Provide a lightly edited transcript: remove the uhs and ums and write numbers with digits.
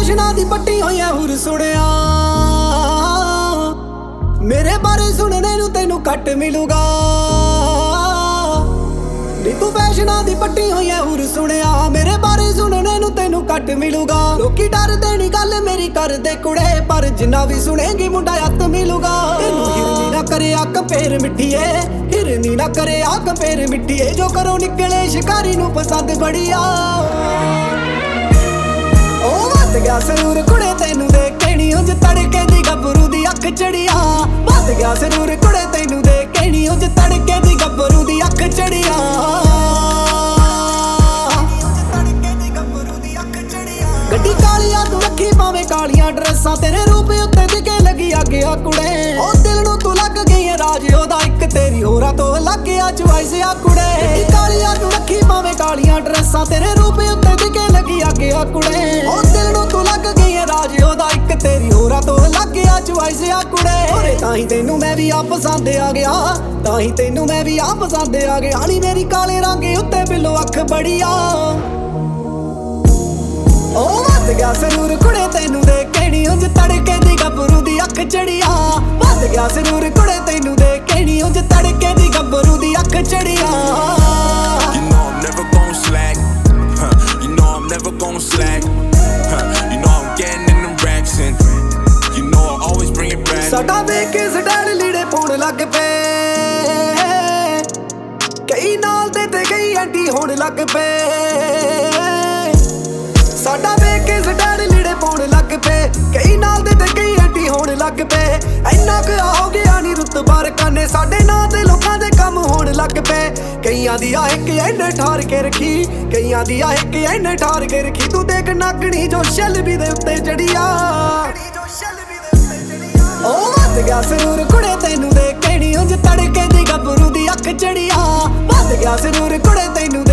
फैशना दी पट्टी होइया हुर सुनिया मेरे बारे सुनने नू तेनू घट मिलूगा नी तू फैशना दी पट्टी होइया हुर सुनिया मेरे बारे सुनने नू तेनू घट मिलूगा लोकी डर देनी गल मेरी कर दे कुड़े पर जिन्ना भी सुनेगी मुंडा अत मिलूगा तेनू हिरनी ना करे आ कंपेयर मिठिए हिरनी ना करे आ कंपेयर मिठिए जो करो निकले शिकारी नू पसंद बड़िया मत गया सरूर कुड़े तेनू देख के नी उंज तड़के दी गबरू दी अख चढ़िया मत गया सरूर कुड़े तेनू देख के नी उंज तड़के दी गबरू दी अख चढ़िया गड्डी कालिया तू रखी पावे कालिया ड्रेसां तेरे रूप उत्ते दिखे लगी गया कुड़े ओ दिल नू तू लग गई है राज ओदा इक तेरी होरा तो लग गया चॉइस आ कुड़े गड्डी कालिया तू रखी पावे कालिया ड्रेसां तेरे रूप उत्ते दिखे लगी गया कुड़े ओ दिल नू तू लग गई है राज ओदा इक तेरी होरा तो लग गया चॉइस आ कुड़े ओरे ताही तैनू मैं भी आ पसंद आ गया ताही तैनू मैं भी आ पसंद आ गया नी मेरी काले रंग उत्ते बिलो अख बड़िया ओ मत गया सरूर कुड़े तेनू देख के नी उंज तड़के दी गबरू दी अख चढ़िया मत गया सरूर कुड़े तेनू देख के नी उंज तड़के दी गबरू दी अख चढ़िया You know I'm never gon' slack, you know I'm never gon' slack, you know I'm getting in the racks and you know I always bring it back. साडा वेख के सटैल लीड़े पाउण लग पे कई नाल दे ते कई एंटी होण लग पे साडा वेख के सटैल लीड़े पाउण लग पे कई नाल दे ते कई एंटी होण लग पे इन्ना क हो गया नी रुतबा रकाने साडे नां ते लोकां दे कम होण लग पे कईयां दी आ इक इन्ने ठार के रखी कईयां दी आ इक इन्ने ठार के रखी तू देख नागणी जो शैलबी दे उत्ते चढ़िया ओ मत गया सरूर कुड़े तेनू देख के नी उंज तड़के दी गबरू दी अख चढ़िया मत गया सरूर कुड़े तेनू